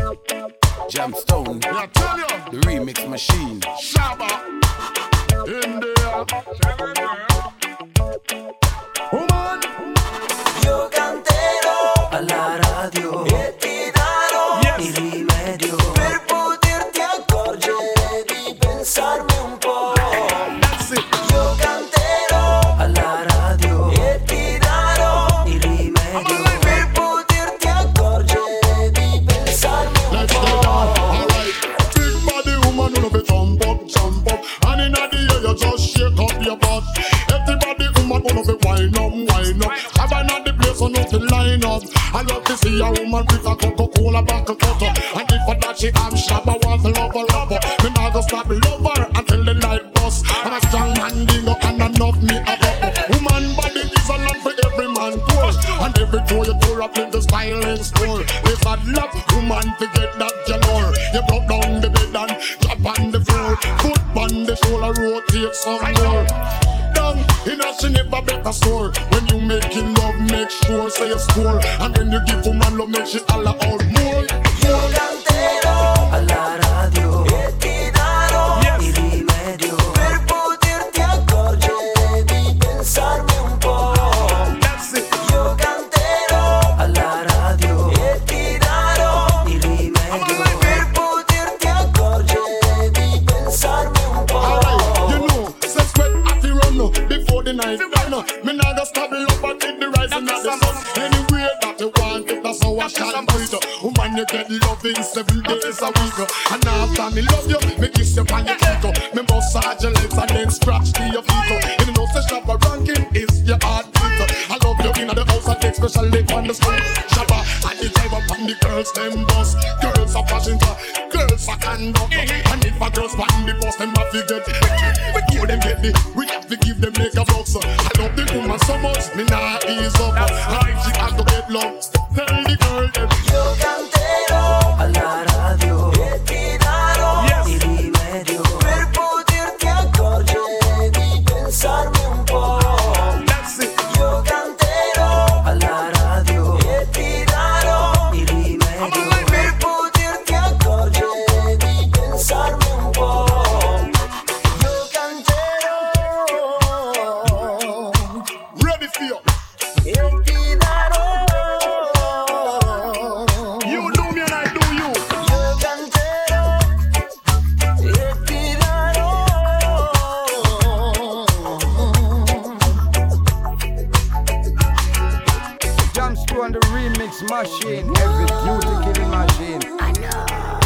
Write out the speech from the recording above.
Jamstone, I tell you, the remix machine. Shabba in there. Woman, Io canterò alla radio e ti darò il rimedio per poterti accorgere di pensarmi un po'. that's it. Io canterò alla radio e ti darò il rimedio per poterti accorgere di pensarmi un Let's get po'. down, alright. Big body woman, you know be jump up. And in the air, you just shake up your butt. Everybody woman, you know be wind up. Have I not the place, so not to line up. I love to see a woman with a Coca-Cola bottle cutter. And if for that she am shabba, want to love her. Me not go stop love her until the light bust. And a strong man dig up and enough me up. Woman body is a lot for every man push. And every door you throw up in the styling store. There's a love woman to get that galore. You broke down the bed and drop on the floor. Foot on the shoulder, rotate some more. Down in a she never bet a store. When you making love, make sure say you score. And when you give woman love, make she holla out more. Io canterò alla radio e ti darò il rimedio per poterti accorgere di pensarmi un po'. That's it. Io canterò alla radio e ti darò il rimedio per poterti accorgere di pensarmi un po'. Alright, you know, say sweat at the run no, before the night done. Me nah go stop love until the rising of the sun. Anyway that you want it, that's how I shall do it. Woman, you get loving 7 days a week. And after me love you, me kiss you on your cheek. Me massage your legs and then scratch to your feet. You know, say Shabba ranking is your heartbeat. I love you in the house, I take especially on the street. Shabba and the drive up on the girls, them bus. Girls are passenger, girls are conductor. And if a girl's on the bus, them have to get it. Before them get it, we have to give them make a box. I love the woman so much, me nah ease up. And if she has to get love, tell the girl them. Io canterò alla radio e ti darò il rimedio per poterti accorgere di pensarmi un po'. That's it. Io canterò alla radio e ti darò il rimedio per poterti accorgere di pensarmi un po'. Io canterò Ready for you. e ti darò. You do me and I do you. Io canterò e ti darò. Jamstone, the remix machine, every beauty killing machine.